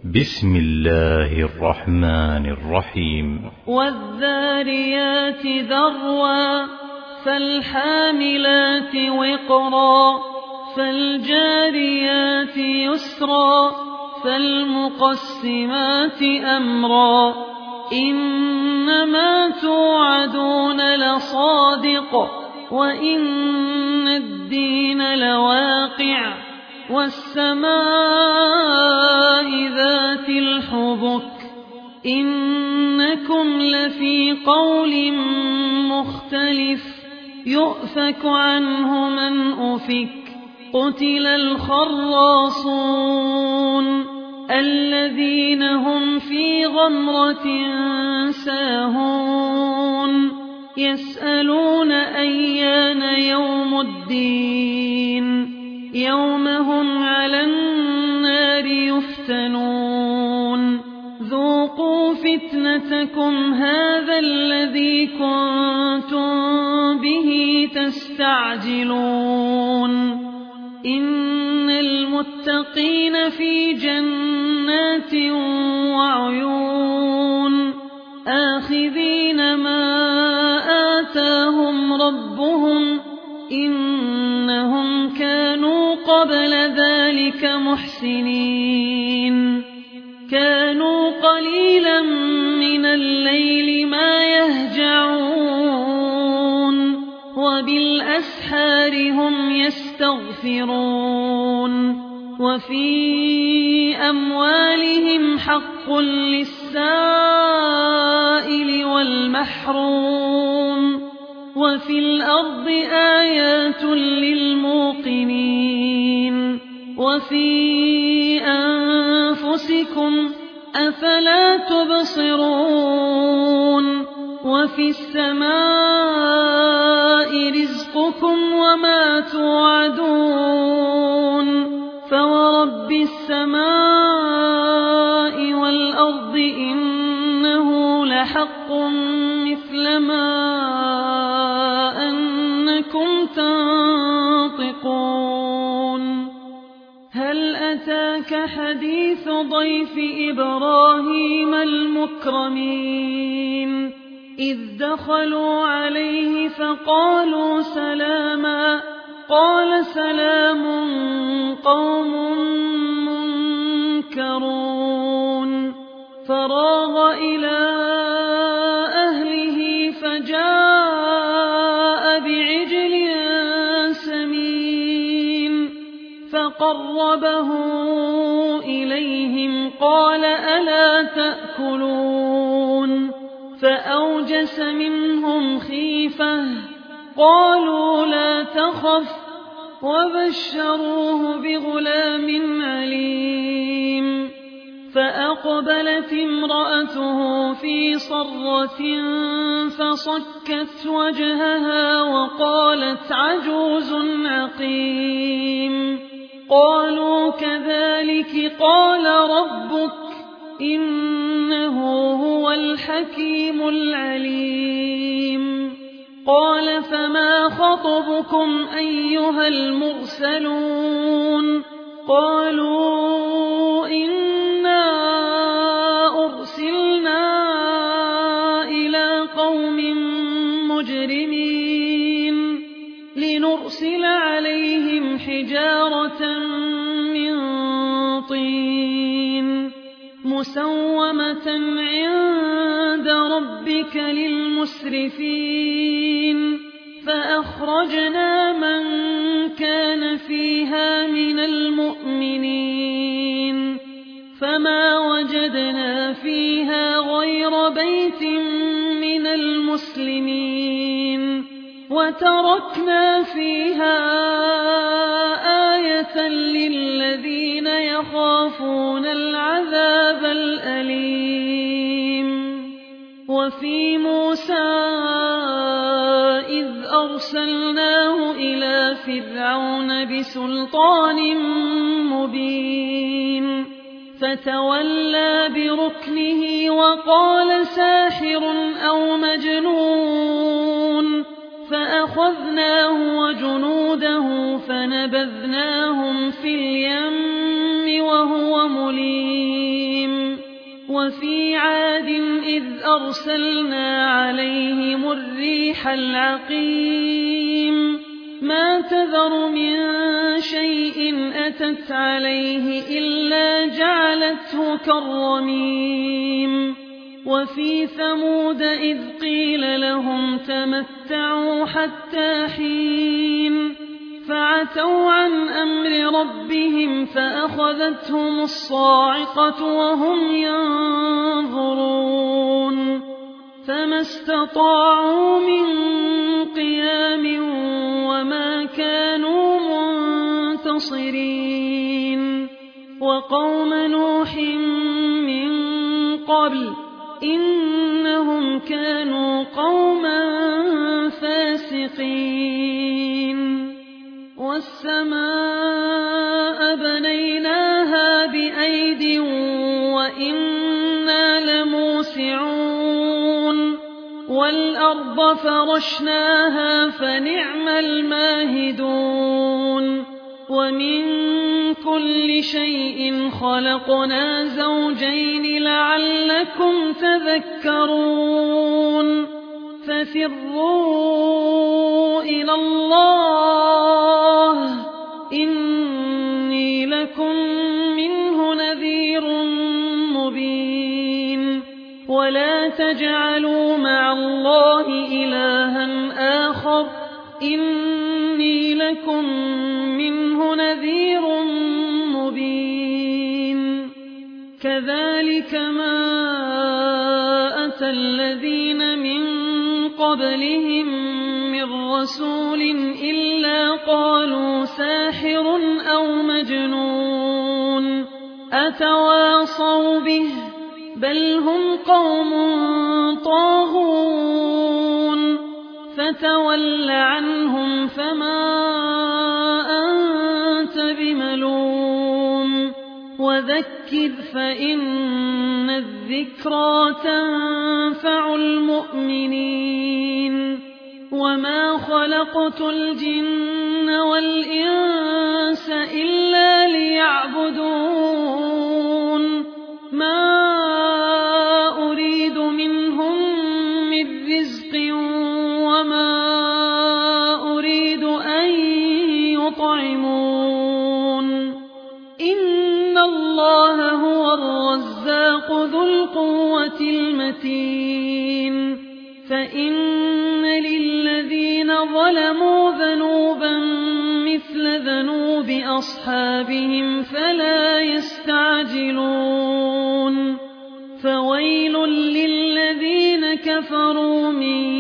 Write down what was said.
بسم الله الرحمن الرحيم. والذاريات ذروا فالحاملات وقرا فالجاريات يسرا فالمقسمات أمرا إنما توعدون لصادق وإن الدين لواقع والسماء ذات الحبك إنكم لفي قول مختلف يؤفك عنه من أفك قتل الخراصون الذين هم في غمرة ساهون يسألون أيان يوم الدين يوم هم على النار يفتنون ذوقوا فتنتكم هذا الذي كنتم به تستعجلون إن المتقين في جنات وعيون آخذين ما آتاهم ربهم إنهم كانوا قبل ذلك محسنين كانوا قليلا من الليل ما يهجعون وبالأسحار هم يستغفرون وفي أموالهم حق للسائل والمحروم وفي الأرض آيات للموقنين وفي أنفسكم أفلا تبصرون وفي السماء رزقكم وما توعدون فورب السماء والأرض إنه لحق مثل ما أنكم تنطقون هل أتاك حديث ضيف إبراهيم المكرمين إذ دخلوا عليه فقالوا سلاما قال سلام قوم منكرون فراغ إلى أهله فجاء بعجل سمين فقربه إليهم قال ألا تأكلون فأوجس منهم خيفة قالوا لا تخف وبشروه بغلام عليم فأقبلت امرأته في صرة فصكت وجهها وقالت عجوز عقيم قالوا كذلك قال ربك إنه هو الحكيم العليم قال فما خطبكم أيها المرسلون قالوا إنا أرسلنا إلى قوم مجرمين لنرسل عليهم حجارة من طين مسومة عند ربك للمسرفين فأخرجنا من كان فيها من المؤمنين فما وجدنا فيها غير بيت من المسلمين وتركنا فيها آية للذين يخافون العذاب الأليم وفي موسى إذ أرسلناه إلى فرعون بسلطان مبين فتولى بركنه وقال ساحر أو مجنون فأخذناه وجنوده فنبذناهم في اليم وهو مليم وفي عاد إذ أرسلنا عليهم الريح العقيم ما تذر من شيء أتت عليه إلا جعلته كالرميم وفي ثمود إذ قيل لهم تمتعوا حتى حين فعتوا عن أمر ربهم فأخذتهم الصاعقة وهم ينظرون فما استطاعوا من قيام وما كانوا منتصرين وقوم نوح من قبل إنهم كانوا قوما فاسقين والسماء بنيناها بأيد وإنا لموسعون والأرض فرشناها فنعم الماهدون ومن كل شيء خلقنا زوجين لعلكم تذكرون ففروا إلى الله إني لكم منه نذير مبين ولا تجعلوا مع الله إلها آخر إني لكم منه نذير مبين كذلك ما أتى الذين من قبلهم من رسول إلا قالوا ساحر أو مجنون أتواصوا به بل هم قوم طاغون فتول عنهم فما أنت بملوم وذكر فإن الذكرى تنفع المؤمنين وما خلقت الجن والإنس إلا ليعبدون ما أريد منهم من رزق وما أريد أن يطعمون إن الله هو الرزاق ذو القوة المتين فإن للذين ظلموا ذنوبا مثل ذنوب أصحابهم فلا يستعجلون فويل للذين كفروا من